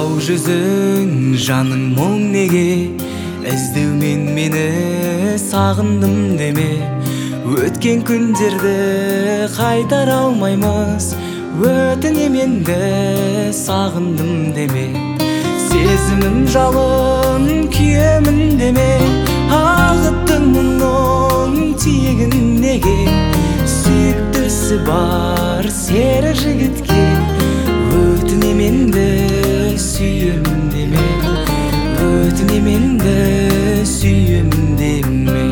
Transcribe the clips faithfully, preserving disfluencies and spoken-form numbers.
ау жүзің жаның мұң неге, іздеумен мені сағындым деме. Өткен күндерді қайтара алмаймыз, өтінем енді сағындым деме. Сезімім жалын күйемін деме, ағыттың мұңның тиегін неге. Сүйіктісі бар сері жігітке, өтінем енді сүйемін деме, өтінем енді сүйемін деме.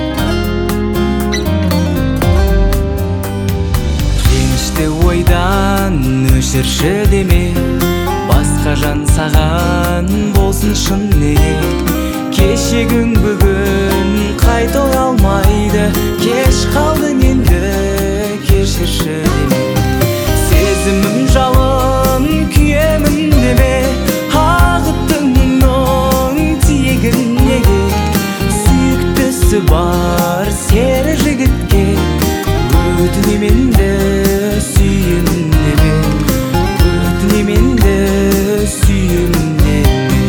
Ренішті ойдан өшірші деме, басқа жан саған болсын шын неге. Кешегің бүгін қайта алмайды, кеш қалдың енді кешірші деме. Сезімім жалын күйемін деме, ағыттың мұңның тиегін неге. Сүйіктісі бар сері жігітке, өтінем енді сүйемін деме, өтінем енді сүйемін деме.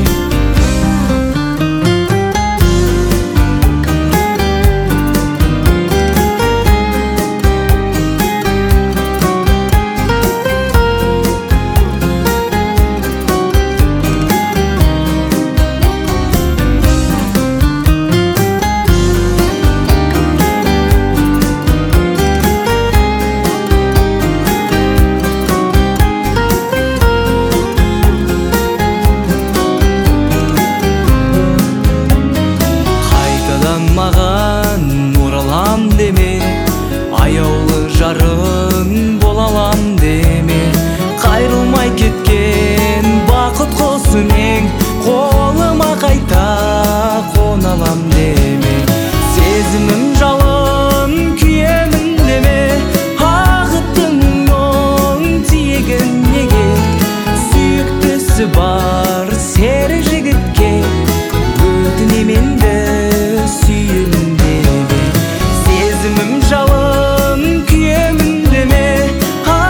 Маған оралам деме, аяулы жарың болалам деме. Қайрылмай кеткен бақыт құсын ең, қолыма қайта қоналам деме. Сезімім жалын күйемін деме, ағыттың мұңның тиегін неге. Сүйіктісі бар сері жігітке, өтінем енді сүйемін деме. Сезімім жалын күйемін деме,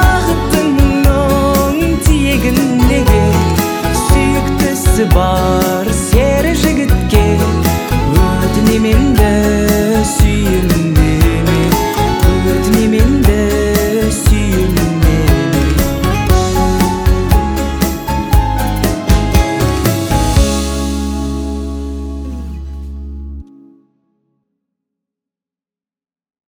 ағыттың мұңның тиегін неге. Сүйіктісі бар